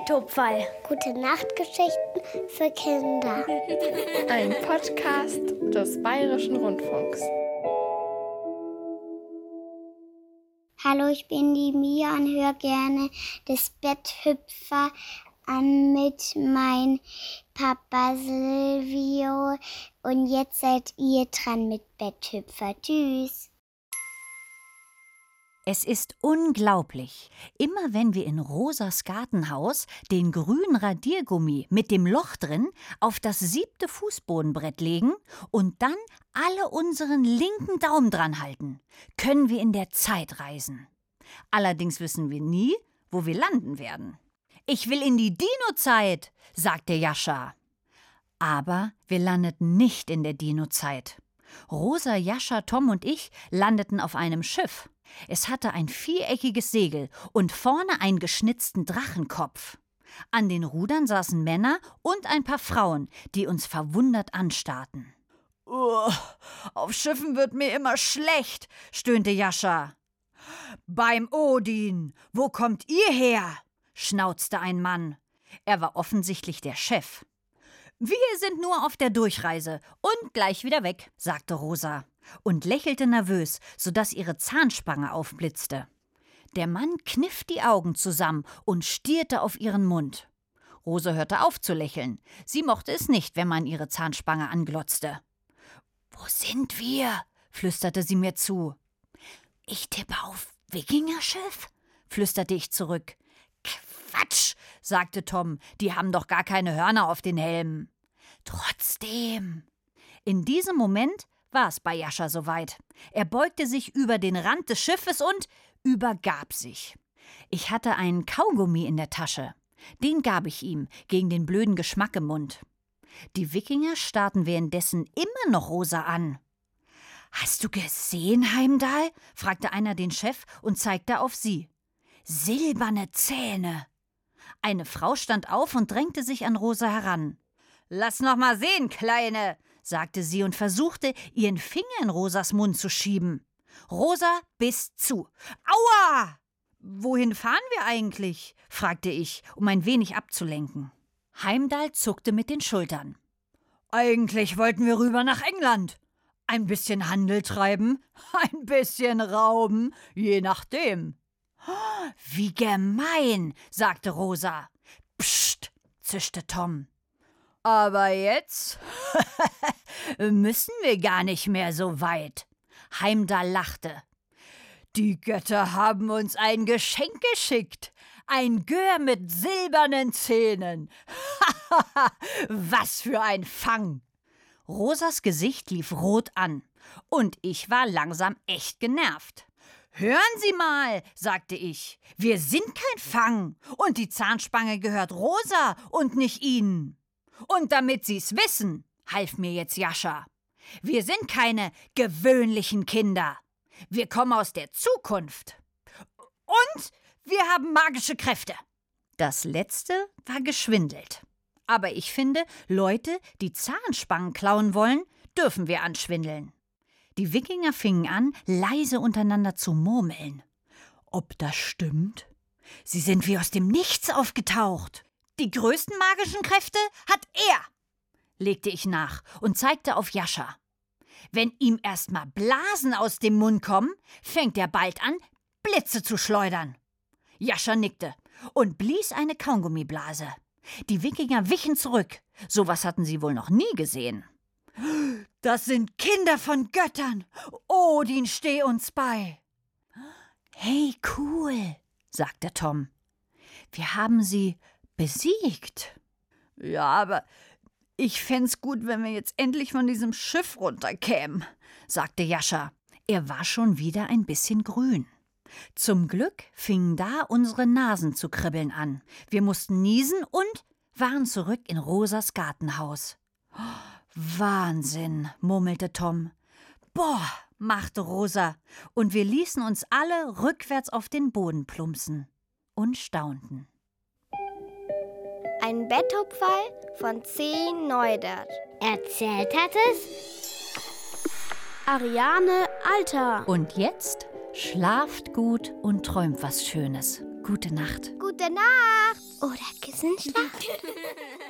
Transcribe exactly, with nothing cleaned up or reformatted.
Betthupferl. Gute Nachtgeschichten für Kinder. Ein Podcast des Bayerischen Rundfunks. Hallo, ich bin die Mia und höre gerne das Betthüpfer an mit meinem Papa Silvio. Und jetzt seid ihr dran mit Betthüpfer. Tschüss. Es ist unglaublich. Immer wenn wir in Rosas Gartenhaus den grünen Radiergummi mit dem Loch drin auf das siebte Fußbodenbrett legen und dann alle unseren linken Daumen dran halten, können wir in der Zeit reisen. Allerdings wissen wir nie, wo wir landen werden. Ich will in die Dino-Zeit, sagte Jascha. Aber wir landeten nicht in der Dino-Zeit. Rosa, Jascha, Tom und ich landeten auf einem Schiff. Es hatte ein viereckiges Segel und vorne einen geschnitzten Drachenkopf. An den Rudern saßen Männer und ein paar Frauen, die uns verwundert anstarrten. Oh, auf Schiffen wird mir immer schlecht, stöhnte Jascha. Beim Odin, wo kommt ihr her? Schnauzte ein Mann. Er war offensichtlich der Chef. Wir sind nur auf der Durchreise und gleich wieder weg, sagte Rosa und lächelte nervös, sodass ihre Zahnspange aufblitzte. Der Mann kniff die Augen zusammen und stierte auf ihren Mund. Rosa hörte auf zu lächeln. Sie mochte es nicht, wenn man ihre Zahnspange anglotzte. »Wo sind wir?« flüsterte sie mir zu. »Ich tippe auf Wikingerschiff«, flüsterte ich zurück. »Quatsch«, sagte Tom, »die haben doch gar keine Hörner auf den Helmen.« »Trotzdem.« In diesem Moment war es bei Jascha soweit. Er beugte sich über den Rand des Schiffes und übergab sich. Ich hatte einen Kaugummi in der Tasche. Den gab ich ihm, gegen den blöden Geschmack im Mund. Die Wikinger starrten währenddessen immer noch Rosa an. »Hast du gesehen, Heimdall?« fragte einer den Chef und zeigte auf sie. »Silberne Zähne!« Eine Frau stand auf und drängte sich an Rosa heran. »Lass noch mal sehen, Kleine«, sagte sie und versuchte, ihren Finger in Rosas Mund zu schieben. Rosa biss zu. »Aua!« »Wohin fahren wir eigentlich?« fragte ich, um ein wenig abzulenken. Heimdall zuckte mit den Schultern. »Eigentlich wollten wir rüber nach England. Ein bisschen Handel treiben, ein bisschen rauben, je nachdem.« »Wie gemein«, sagte Rosa. »Psst«, zischte Tom. »Aber jetzt müssen wir gar nicht mehr so weit.« Heimdall lachte. »Die Götter haben uns ein Geschenk geschickt. Ein Gör mit silbernen Zähnen. Was für ein Fang!« Rosas Gesicht lief rot an. Und ich war langsam echt genervt. »Hören Sie mal«, sagte ich, »wir sind kein Fang und die Zahnspange gehört Rosa und nicht Ihnen. Und damit Sie's wissen«, half mir jetzt Jascha, »wir sind keine gewöhnlichen Kinder. Wir kommen aus der Zukunft. Und wir haben magische Kräfte.« Das Letzte war geschwindelt. Aber ich finde, Leute, die Zahnspangen klauen wollen, dürfen wir anschwindeln. Die Wikinger fingen an, leise untereinander zu murmeln. Ob das stimmt? Sie sind wie aus dem Nichts aufgetaucht. Die größten magischen Kräfte hat er, legte ich nach und zeigte auf Jascha. Wenn ihm erst mal Blasen aus dem Mund kommen, fängt er bald an, Blitze zu schleudern. Jascha nickte und blies eine Kaugummiblase. Die Wikinger wichen zurück. Sowas hatten sie wohl noch nie gesehen. »Das sind Kinder von Göttern. Odin, steh uns bei.« »Hey, cool«, sagte Tom. »Wir haben sie besiegt.« »Ja, aber ich fänd's gut, wenn wir jetzt endlich von diesem Schiff runterkämen«, sagte Jascha. Er war schon wieder ein bisschen grün. Zum Glück fingen da unsere Nasen zu kribbeln an. Wir mussten niesen und waren zurück in Rosas Gartenhaus. »Wahnsinn«, murmelte Tom. »Boah«, machte Rosa, und wir ließen uns alle rückwärts auf den Boden plumpsen und staunten. Ein Betthupferl von C. Neudert. Erzählt hat es Ariane Alter. Und jetzt schlaft gut und träumt was Schönes. Gute Nacht. Gute Nacht. Oder Kissenschlacht.